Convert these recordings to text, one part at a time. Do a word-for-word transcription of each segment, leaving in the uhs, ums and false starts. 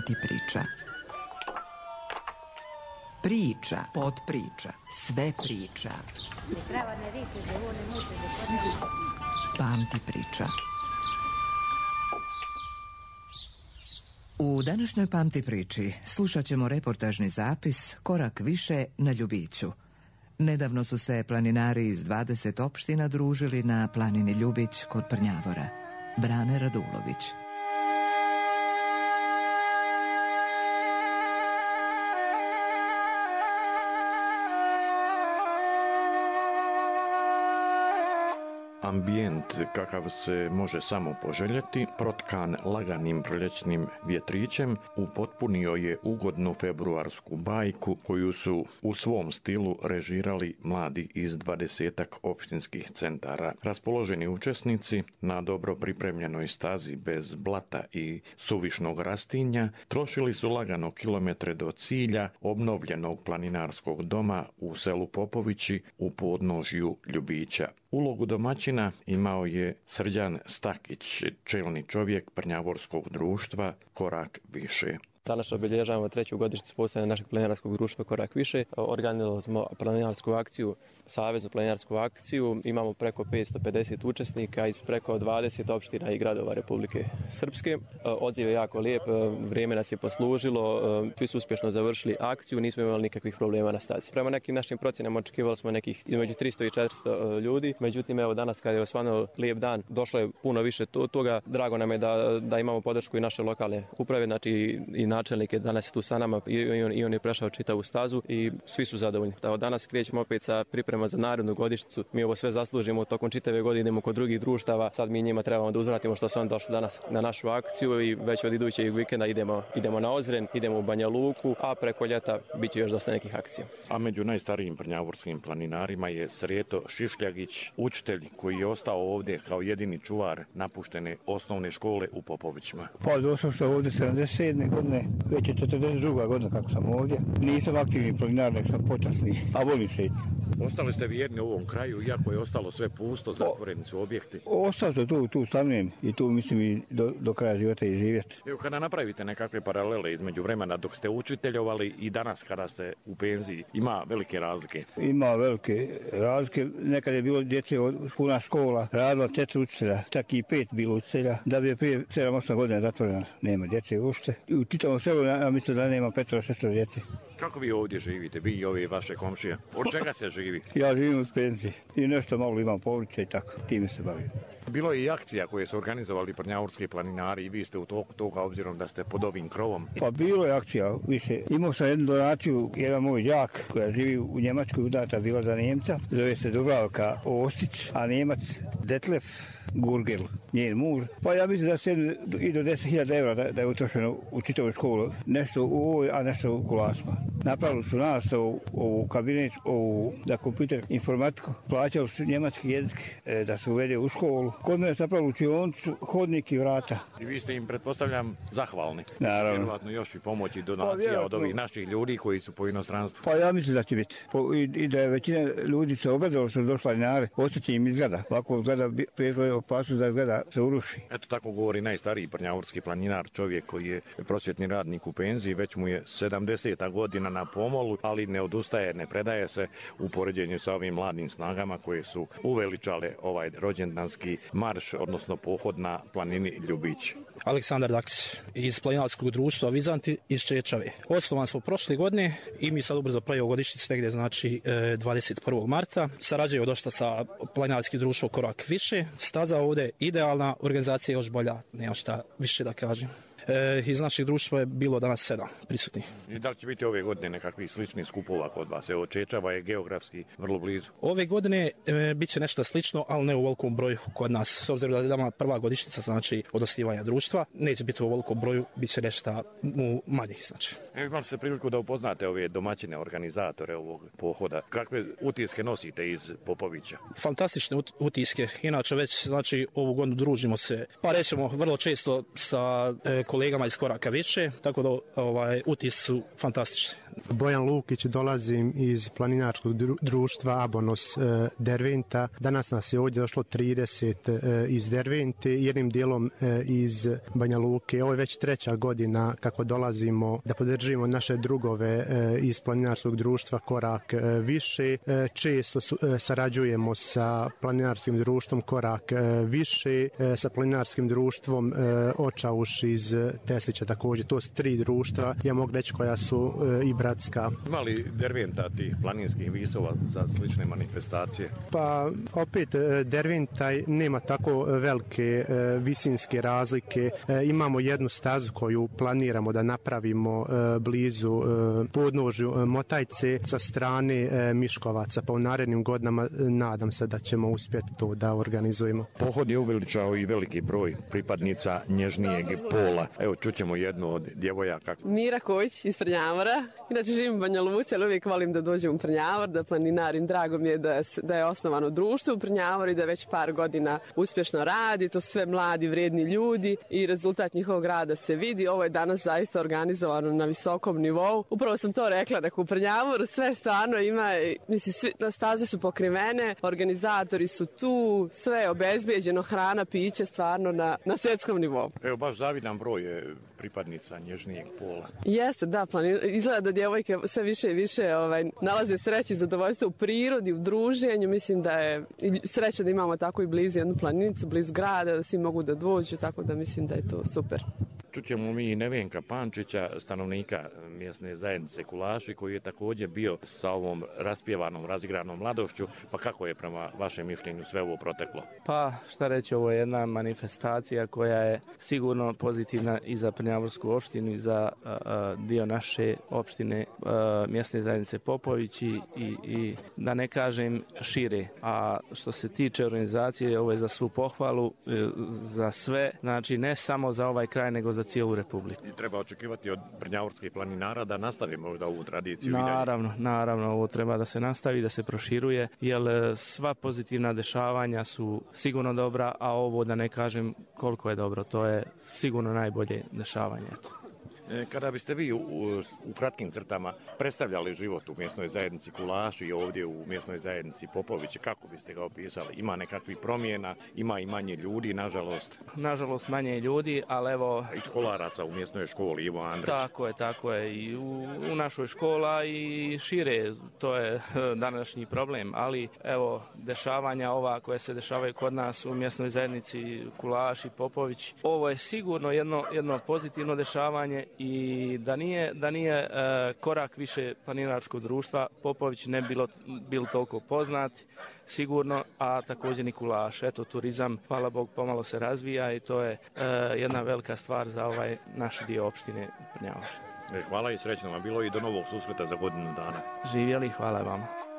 Pamti priča. Priča, potpriča, sve priča. Pamti priča. U današnjoj Pamti priči slušat ćemo reportažni zapis Korak više na Ljubiću. Nedavno su se planinari iz dvadeset opština družili na planini Ljubić kod Prnjavora. Brane Radulović. Ambijent kakav se može samo poželjeti, protkan laganim proljećnim vjetrićem, upotpunio je ugodnu februarsku bajku koju su u svom stilu režirali mladi iz dvadesetak opštinskih centara. Raspoloženi učesnici na dobro pripremljenoj stazi bez blata i suvišnog rastinja trošili su lagano kilometre do cilja obnovljenog planinarskog doma u selu Popovići u podnožju Ljubića. Ulogu domaćina imao je Srđan Stakić, čelni čovjek Prnjavorskog društva Korak više. Danas obilježavamo treću godišnjicu postojanja našeg planinarskog društva Korak više. Organizovali smo planinarsku akciju, saveznu planinarsku akciju. Imamo preko petsto pedeset učesnika iz preko dvadeset opština i gradova Republike Srpske. Odziv je jako lijep, vrijeme nas je poslužilo, svi su uspješno završili akciju, nismo imali nikakvih problema na stazi. Prema nekim našim procjenama očekivali smo nekih između tristo i četiristo ljudi, međutim evo danas kada je osvano lijep dan, došlo je puno više toga. Drago nam je da, da imamo podršku i naše lokalne uprave, znači i načelnik je danas tu sa nama i on, i on je prešao čitavu stazu i svi su zadovoljni. Tako danas krećemo opet sa priprema za narednu godišnjicu. Mi ovo sve zaslužimo tokom čitave godine, idemo kod drugih društava. Sad mi njima trebamo da uzvratimo što su oni došli danas na našu akciju i već od idućeg vikenda idemo, idemo na Ozren, idemo u Banja Luku, a preko ljeta bit će još dosta nekih akcija. A među najstarijim prnjavorskim planinarima je Sreto Šišljagić, učitelj koji je ostao ovdje kao jedini čuvar napuštene osnovne škole u Popovićima. Pa došao sam ovdje sedamdeset sedme godine, već je četrdeset druga godina kako sam ovdje. Nisam aktivni planinar, nek sam počasni, a volim se. Ostali ste vjerni u ovom kraju, iako je ostalo sve pusto, zatvoreni su objekti. Ostao sam tu, tu stanujem i tu mislim i do, do kraja života i živjeti. Evo kada napravite nekakve paralele između vremena dok ste učiteljovali i danas kada ste u penziji, ima velike razlike? Ima velike razlike. Nekad je bilo djece od puna škola, radila četiri učitelja, čak i pet bilo učitelja. Da bi je prije sedam osam godina zatvorena, nema djece uopšte. U čitavom selu ja mislim da nema petoro šestoro djece. Kako vi ovdje živite, vi i ovi vaše komšije? Od čega se živi? Ja živim u penziji i nešto malo imam povrće i tako, time se bavim. Bilo je i akcija koje su organizovali prnjavorski planinari i vi ste u toku toga obzirom da ste pod ovim krovom. Pa bilo je akcija više. Imao sam jednu donaciju, jedan moj đak koja živi u Njemačkoj, udata bila za Njemca, zove se Dubravka Ostić, a Njemac Detlef Gurgel, njen muž. Pa ja mislim da se i do deset hiljada evra da, da je utrošeno u čitavu školu. Nešto u ovoj, a nešto u Kolasma. Napravili su nastavu u kabinet, u, za kompjuter informatiku. Plaćali su njemački jezik e, da se uvede u školu. Kod mene napravili učioncu, hodnik i vrata. I vi ste im, pretpostavljam, zahvalni. Naravno. Vjerovatno još i pomoći donacija pa, od ovih naših ljudi koji su po inostranstvu. Pa ja mislim da će biti. Po, i, I da je većina ljudi se obradilo su došla planinare. Ostaće im izgleda. Ovako zgleda prijezlo je opasnost da zgleda se uruši. Eto tako govori najstariji prnjavorski planinar, čovjek koji je prosvjetni radnik u penziji, već mu je sedamdeseta godina na pomolu, ali ne odustaje, ne predaje se u poređenju sa ovim mladim snagama koje su uveličale ovaj rođendanski marš, odnosno pohod na planini Ljubić. Aleksandar Dakić iz planinarskog društva Vizanti iz Čečave. Osnovan smo prošle godine i mi sad ubrzo pravimo godišnjicu negdje, znači dvadeset prvog marta. Sarađujemo došla sa planinarskim društvom Korak više. Staza ovdje idealna, organizacija je još bolja, nema šta više da kažem. E, iz našeg društva je bilo danas sedam prisutnih. I da li će biti ove godine nekakvih sličnih skupova kod vas? Evo, Čečava je geografski vrlo blizu. Ove godine e, bit će nešto slično, ali ne u velikom broju kod nas. S obzirom da je dama prva godišnjica, znači od osnivanja društva, neće biti u velikom broju, bit će nešto u manjih, znači. Evo, imali ste priliku da upoznate ove domaćine organizatore ovog pohoda. Kakve utiske nosite iz Popovića? Fantastične utiske. Inače već, znači, ovu godinu družimo se, pa rećemo vrlo često sa e, kolegama iz Koraka više, tako da ovaj, utis su fantastični. Bojan Lukić, dolazim iz planinarskog društva Abonos Derventa. Danas nas je ovdje došlo trideset iz Dervente, jednim dijelom iz Banja Luke. Ovo je već treća godina kako dolazimo da podržimo naše drugove iz planinarskog društva Korak više. Često sarađujemo sa planinarskim društvom Korak više, sa planinarskim društvom Očauš iz Teslića također. To su tri društva, ja mogu reći, koja su i bratska. Ima li Derventa tih planinskih visova za slične manifestacije? Pa opet Derventa nema tako velike visinske razlike. Imamo jednu stazu koju planiramo da napravimo blizu podnožju Motajce sa strane Miškovaca, pa u narednim godinama nadam se da ćemo uspjeti to da organizujemo. Pohod je uveličao i veliki broj pripadnica nježnijeg pola. Evo, čućemo jednu od djevojaka. Mira Kojić iz Prnjavora. Inače živim u Banja Luci, ali uvijek volim da dođem u Prnjavor, da planinarim. Drago mi je da, da je osnovano društvo u Prnjavoru i da već par godina uspješno radi. To su sve mladi, vrijedni ljudi i rezultat njihovog rada se vidi. Ovo je danas zaista organizovano na visokom nivou. Upravo sam to rekla, da u Prnjavoru sve stvarno ima, mislim, svi, staze su pokrivene, organizatori su tu, sve je obezbijeđeno, hrana, piće, stvarno na, na svjetskom nivou. Evo, baš zavidan broj je pripadnica nježnijeg pola. Jeste, da, planin... izgleda da djevojke sve više i više ovaj, nalaze sreće i zadovoljstvo u prirodi, u druženju. Mislim da je sreća da imamo tako i blizu jednu planinicu, blizu grada, da svi mogu da dođu, tako da mislim da je to super. Čućemo mi i Nevenka Pančića, stanovnika mjesne zajednice Kulaši, koji je također bio sa ovom raspjevanom, razigranom mladošću. Pa kako je prema vašem mišljenju sve ovo proteklo? Pa šta reći, ovo je jedna manifestacija koja je sigurno pozitivna i za Prnjavorsku opštinu i za a, dio naše opštine a, mjesne zajednice Popović i, i, i da ne kažem šire. A što se tiče organizacije, ovo je za svu pohvalu, za sve, znači ne samo za ovaj kraj, nego za cijelu republiku. I treba očekivati od prnjavorskih planinara da nastavi možda ovu tradiciju? Naravno, naravno, ovo treba da se nastavi, da se proširuje, jer sva pozitivna dešavanja su sigurno dobra, a ovo da ne kažem koliko je dobro, to je sigurno najbolje dešavanje. Eto. Kada biste vi u, u kratkim crtama predstavljali život u mjesnoj zajednici Kulaši i ovdje u mjesnoj zajednici Popović, kako biste ga opisali? Ima nekakvih promjena, ima i manje ljudi, nažalost? Nažalost manje ljudi, ali evo... I školaraca u mjesnoj školi, Ivo Andrić. Tako je, tako je. I u, u našoj škola i šire, to je današnji problem, ali evo, dešavanja ova koje se dešavaju kod nas u mjesnoj zajednici Kulaši, Popović, ovo je sigurno jedno, jedno pozitivno dešavanje. I da nije, da nije e, korak više planinarskog društva, Popović ne bilo, bilo toliko poznat, sigurno, a također ni Kulaš. Eto, turizam, hvala Bog, pomalo se razvija i to je e, jedna velika stvar za ovaj naš dio opštine Prnjavor. Hvala i srećno vam bilo i do novog susreta za godinu dana. Živjeli, hvala vam.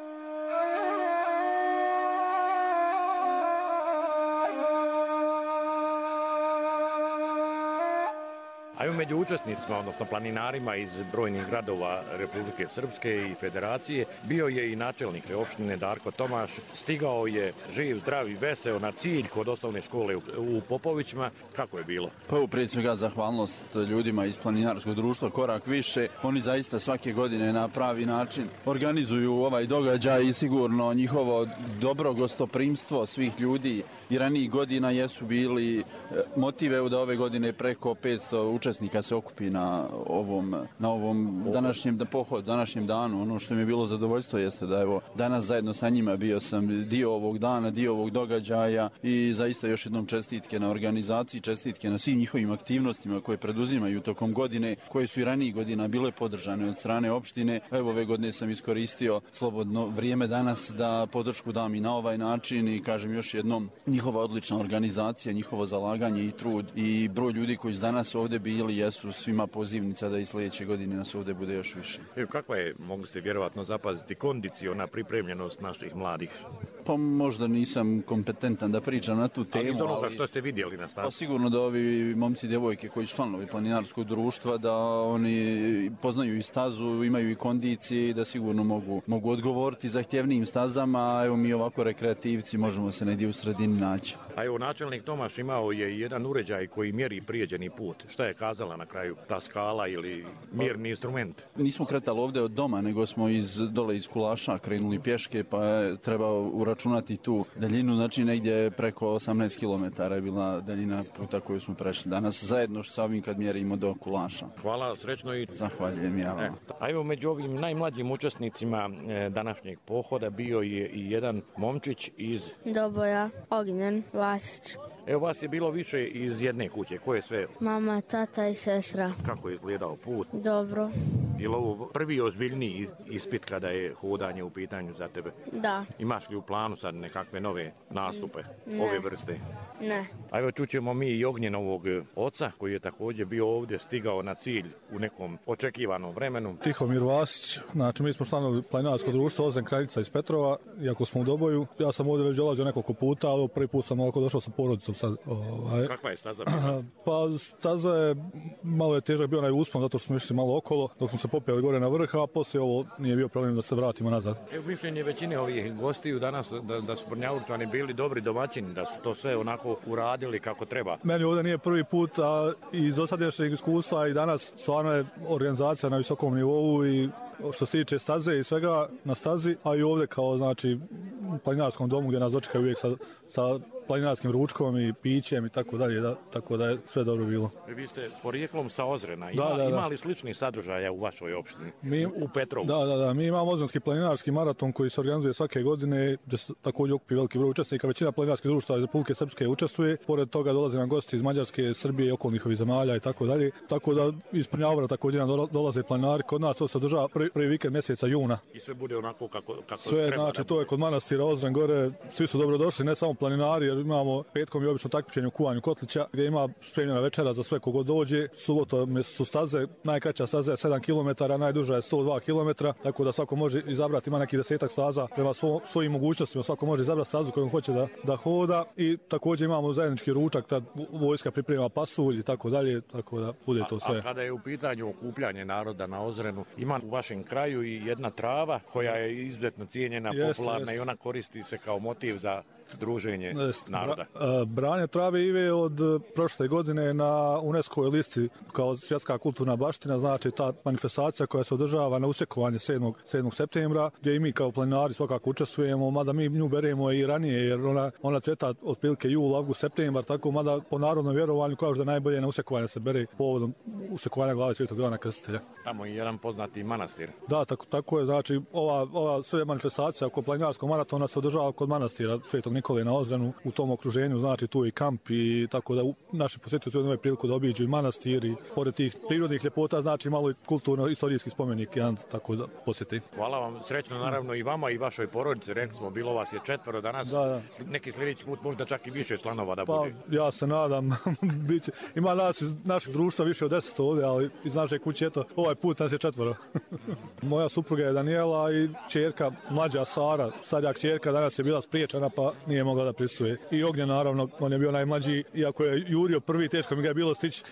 A i među učesnicima, odnosno planinarima iz brojnih gradova Republike Srpske i Federacije, bio je i načelnik opštine Darko Tomaš. Stigao je živ, zdrav i veseo na cilj kod osnovne škole u Popovićima. Kako je bilo? Pa prije svega zahvalnost ljudima iz planinarskog društva Korak više. Oni zaista svake godine na pravi način organizuju ovaj događaj i sigurno njihovo dobro gostoprimstvo svih ljudi i ranijih godina jesu bili motive da ove godine preko petsto učesnika se okupi na ovom, na ovom današnjem pohodu, današnjem danu. Ono što mi je bilo zadovoljstvo jeste da evo danas zajedno sa njima bio sam dio ovog dana, dio ovog događaja i zaista još jednom čestitke na organizaciji, čestitke na svim njihovim aktivnostima koje preduzimaju tokom godine, koje su i ranijih godina bile podržane od strane opštine. Evo ove godine sam iskoristio slobodno vrijeme danas da podršku dam i na ovaj način i kažem još jednom njihova odlična organizacija, njihovo zalaganje i trud i broj ljudi koji su danas ovdje bili jesu svima pozivnica da i sljedeće godine nas ovdje bude još više. Evo, kakva je, mogu se vjerovatno zapaziti, kondiciona pripremljenost naših mladih? Pa možda nisam kompetentan da pričam na tu temu. Ali iz onoga što ste vidjeli na stavu? Pa sigurno da ovi momci i djevojke koji su članovi planinarskog društva, da oni poznaju i stazu, imaju i kondicije i da sigurno mogu, mogu odgovoriti zahtjevnijim stazama, a evo mi ovako rekreativci možemo se negdje u sredini naći. A A evo, načelnik Tomaš imao je jedan uređaj koji mjeri prijeđeni put. Šta je kazala na kraju? Ta skala ili mjerni instrument? Nismo kretali ovdje od doma, nego smo iz, dole iz Kulaša krenuli pješke, pa je trebao uračunati tu daljinu, znači negdje preko osamnaest kilometara je bila daljina puta koju smo prešli danas, zajedno sa ovim kad mjerimo do Kulaša. Hvala, srećno i... Zahvaljujem ja vam. E, a evo, među ovim najmlađim učesnicima e, današnjeg pohoda bio je i jedan momčić iz... Doboja, Ognjen Vasić. Evo, vas je bilo više iz jedne kuće. Ko je sve? Mama, tata i sestra. Kako je izgledao put? Dobro. Je li ovo prvi ozbiljniji ispit kada je hodanje u pitanju za tebe? Da. Imaš li u planu sad nekakve nove nastupe ne. ove vrste? Ne. A evo, čućemo mi i Ognjenovog oca koji je također bio ovdje, stigao na cilj u nekom očekivanom vremenu. Tihomir Vasić, znači mi smo članovi planinarskog društva Ozren Kraljica iz Petrova, iako smo u Doboju. Ja sam ovdje već dolazio nekoliko puta, ali prvi put sam ovako došao sa porodicom sad. Ovaj. Kakva je staza bila? Pa staza je, malo je težak bio onaj uspon, zato što smo išli malo okolo, dok smo se popeli gore na vrh, a poslije ovo nije bio problem da se vratimo nazad. Evo, mišljenje većine ovih gostiju danas da, da su Brnjavurčani bili dobri domaćini, da su to sve onako uradili kako treba. Meni ovdje nije prvi put, a iz dosadašnjeg iskustva i danas stvarno je organizacija na visokom nivou i što se tiče staze i svega na stazi, a i ovdje kao znači u planinarskom domu gdje nas dočekaju uvijek sa, sa planinarskim ručkom i pićem i tako dalje, da, tako da je sve dobro bilo. Vi ste porijeklom sa Ozrena. Ima, da, da, da. ima li sličnih sadržaja u vašoj opštini? Mi, u Petrovu? Da, da, da. Mi imamo Ozrenski planinarski maraton koji se organizuje svake godine, gdje se također okupi veliki broj učesnika. Većina planinarskih društva iz Republike Srpske učestvuje. Pored toga dolaze nam gosti iz Mađarske, Srbije i okolnih ovih zemalja i tako dalje. Tako da iz Prnjavora također nam dolaze planinari. Kod nas to se održava prvi, prvi vikend mjeseca juna. I sve bude onako kako, kako sve, treba. Znači, to je kod manastira Ozren gore. Svi su dobro došli, ne samo planinari, jer imamo petkom i obično takmičenje u kuvanju kotlića, gdje ima spremljena večera za sve kogo dođe. Subotom su staze, najkraća staza je sedam kilometara, najduža je sto dva kilometra, tako da svako može izabrati, ima neki desetak staza prema svo, svojim mogućnostima, svako može izabrati stazu kojom hoće da, da hoda. I također imamo zajednički ručak, tad vojska priprema pasulj i tako dalje, tako da bude to sve. A, a kada je u pitanju okupljanje naroda na Ozrenu, ima u vašem kraju i jedna trava koja je izuzetno cijenjena, jest, popularna jest. I ona koristi se kao motiv za druženje naroda. Bra, branje trave Ive od prošle godine na UNESCO listi kao svjetska kulturna baština, znači ta manifestacija koja se održava na usjekovanje sedmog septembra, gdje i mi kao planinari svakako učestvujemo, mada mi nju beremo i ranije, jer ona, ona cveta otprilike jul, avgust, septembar, tako mada po narodnom vjerovanju kao što najbolje na usjekovanje se bere povodom usjekovanja glave Svetog Ivana Krstitelja. Tamo je jedan poznati manastir. Da, tako, tako je, znači ova, ova sve manifestacija oko planinarskog maratona se održava kod manastira Svetog Nikole na Ozrenu, u tom okruženju, znači tu je i kamp i tako da naši posjetitelji imaju priliku da obiđu i manastir i pored tih prirodnih ljepota, znači malo i kulturno-istorijski spomenik jedan tako da posjeti. Hvala vam, srećno naravno i vama i vašoj porodici, rekli smo, bilo vas je četvero danas, da, da. Neki sljedeći put možda čak i više članova da pa, bude. Ja se nadam, biće, ima nas iz našeg društva više od deset ovdje, ali iz naše kuće, eto, ovaj put nas je četvero. Moja supruga je Daniela i ćerka, mlađa Sara, starija kćerka, danas je bila spriječena pa nije mogla da pristuje. I Ognjen naravno, on je bio najmlađi, iako je jurio prvi, teško mi ga je bilo stići.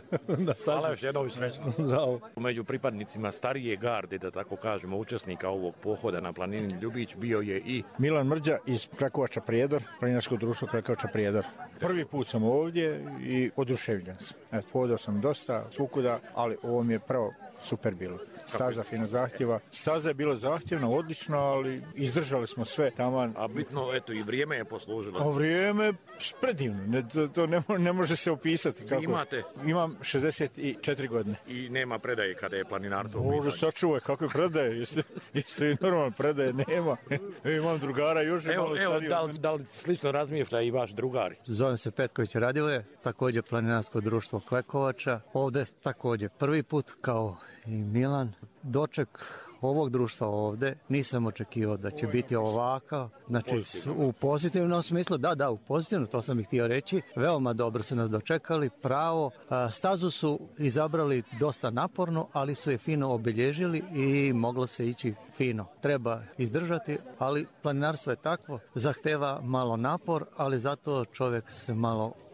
da Hvala još jednom srećno. Zdravo. Među pripadnicima starije garde, da tako kažemo, učesnika ovog pohoda na planini Ljubić bio je i Milan Mrđa iz Krakovača Prijedor, planinarsko društvo Krakovača Prijedor. Prvi put sam ovdje i oduševljen sam. Eto, hodao sam dosta svukuda, ali ovo mi je pravo super bilo. Staza fino zahtjeva. Staza je bilo zahtjevna, odlično, ali izdržali smo sve taman. A bitno, eto, i vrijeme je poslužilo. A vrijeme predivno. Ne, to to ne, ne može se opisati. Kako. Imate? Imam šezdeset četiri godine. I nema predaje kada je planinarstvo u pitanju? Može sačuvaj, kakve predaje? Jeste, jeste normalno predaje? Nema. Imam drugara još je evo, malo evo, stariji. Da li, da li slično razmišlja i vaš drugar? Zovem se Petković Radile, također planinarsko društvo Klekovača. Ovdje također prvi put kao i Milan, doček ovog društva ovdje nisam očekivao da će biti ovakav, znači u pozitivnom smislu, da, da, u pozitivnom, to sam ih htio reći, veoma dobro su nas dočekali, pravo, stazu su izabrali dosta naporno, ali su je fino obilježili i moglo se ići fino. Treba izdržati, ali planinarstvo je takvo, zahteva malo napor, ali zato čovjek se malo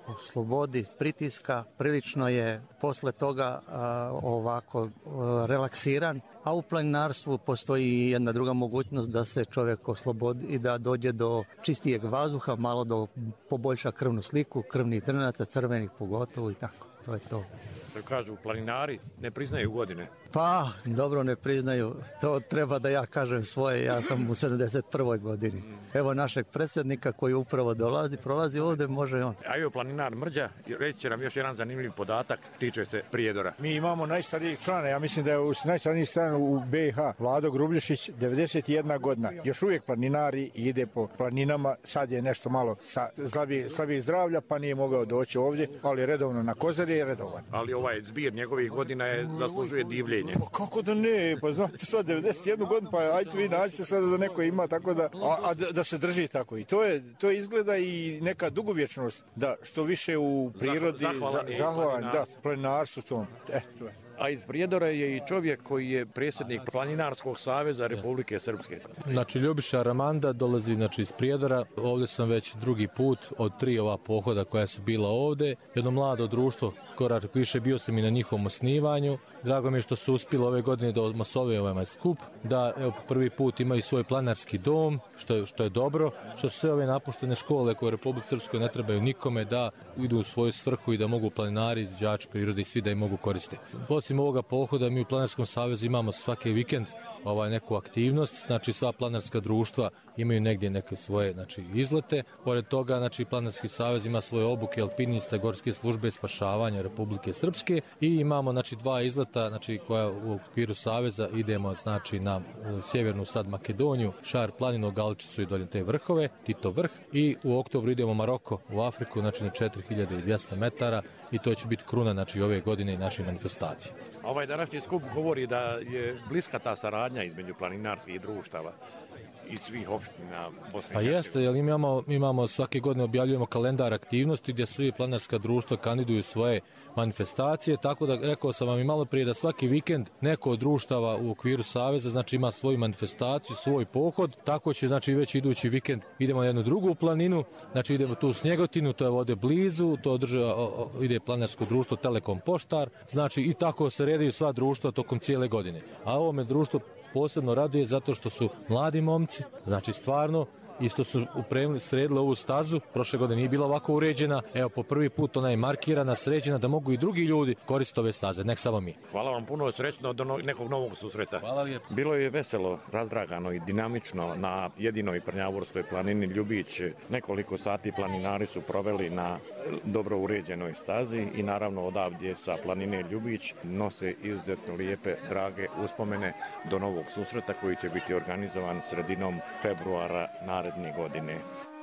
slobodi pritiska, prilično je posle toga a, ovako a, relaksiran, a u planinarstvu postoji jedna druga mogućnost da se čovjek oslobodi i da dođe do čistijeg vazduha, malo do poboljša krvnu sliku, krvnih trnaca, crvenih pogotovo i tako. To je to. To kažu planinari, ne priznaju godine. Pa, dobro ne priznaju. To treba da ja kažem svoje. Ja sam u sedamdeset prvoj godini. Evo našeg predsjednika koji upravo dolazi, prolazi ovdje, može on. A evo planinar Mrđa, reći će nam još jedan zanimljiv podatak, tiče se Prijedora. Mi imamo najstarijeg člana, ja mislim da je najstarijih član u B i H, Vlado Grublješić, devedeset jedna godina. Još uvijek planinari i ide po planinama, sad je nešto malo sa slabijeg slabije zdravlja, pa nije mogao doći ovdje, ali redovno na Kozari je redovan. Ali ovaj zbir njegovih godina je, zaslužuje divljenje. Pa kako da ne, pa znate sad devedeset jednu godinu, pa ajte vi nađite sada da neko ima tako da, a, a da, da se drži tako. I to je, to izgleda i neka dugovječnost, da što više u prirodi, zahvalan, da, planinarstvu tom, eto. A iz Prijedora je i čovjek koji je predsjednik Planinarskog saveza Republike Srpske. Znači, Ljubiša Ramanda dolazi znači, iz Prijedora. Ovdje sam već drugi put od tri ova pohoda koja su bila ovdje. Jedno mlado društvo, korak više, bio sam i na njihovom osnivanju. Drago mi je što su uspjeli ove godine da masove ovaj skup, da evo, prvi put imaju svoj planarski dom, što je, što je dobro, što su sve ove napuštene škole koje u Republici Srpskoj ne trebaju nikome da idu u svoju svrhu i da mogu planinari, izvođači prirode i svi da ih mogu koristiti. Osim ovoga pohoda mi u Planinarskom savezu imamo svaki vikend ovaj, neku aktivnost, znači sva planarska društva imaju negdje neke svoje znači, izlete. Pored toga, znači, Planinarski savez ima svoje obuke alpinista, gorske službe spašavanja Republike Srpske i imamo znači, dva izleta znači, koja u okviru saveza idemo znači, na uh, sjevernu sad Makedoniju, Šar planinu, Galičicu i dolje te vrhove, Tito vrh, i u oktobru idemo u Maroko, u Afriku, znači na četiri hiljade dvjesto metara i to će biti kruna znači, ove godine i naše manifestacije. Ovaj današnji skup govori da je bliska ta saradnja između planinarskih društava iz svih opština Bosne. Pa jeste, jer imamo, imamo svake godine objavljujemo kalendar aktivnosti gdje svi planinarska društva kandiduju svoje manifestacije, tako da rekao sam vam i malo prije da svaki vikend neko od društava u okviru saveza znači ima svoju manifestaciju, svoj pohod, tako će znači već idući vikend idemo na jednu drugu planinu, znači idemo tu u Snjegotinu, to je ovdje blizu, to održava, ide planinarsko društvo Telekom Poštar, znači i tako se redaju sva društva tokom cijele godine. A ovome društvo posebno raduje zato što su mladi momci, znači stvarno, i što su upremili, sredili ovu stazu, prošle godine nije bila ovako uređena, evo po prvi put ona je markirana, sređena, da mogu i drugi ljudi koristiti ove staze, nek samo mi. Hvala vam puno, srećno do no, nekog novog susreta. Hvala lijepo. Bilo je veselo, razdragano i dinamično na jedinoj Prnjavorskoj planini Ljubić. Nekoliko sati planinari su proveli na dobro uređenoj stazi i naravno odavdje sa planine Ljubić nose izuzetno lijepe, drage uspomene do novog susreta koji će biti organizovan sredinom februara naredne godine.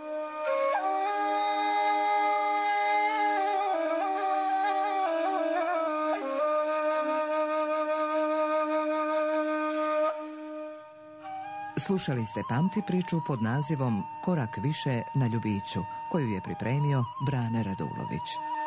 Slušali ste Pamti priču pod nazivom Korak više na Ljubiću, koju je pripremio Brane Radulović.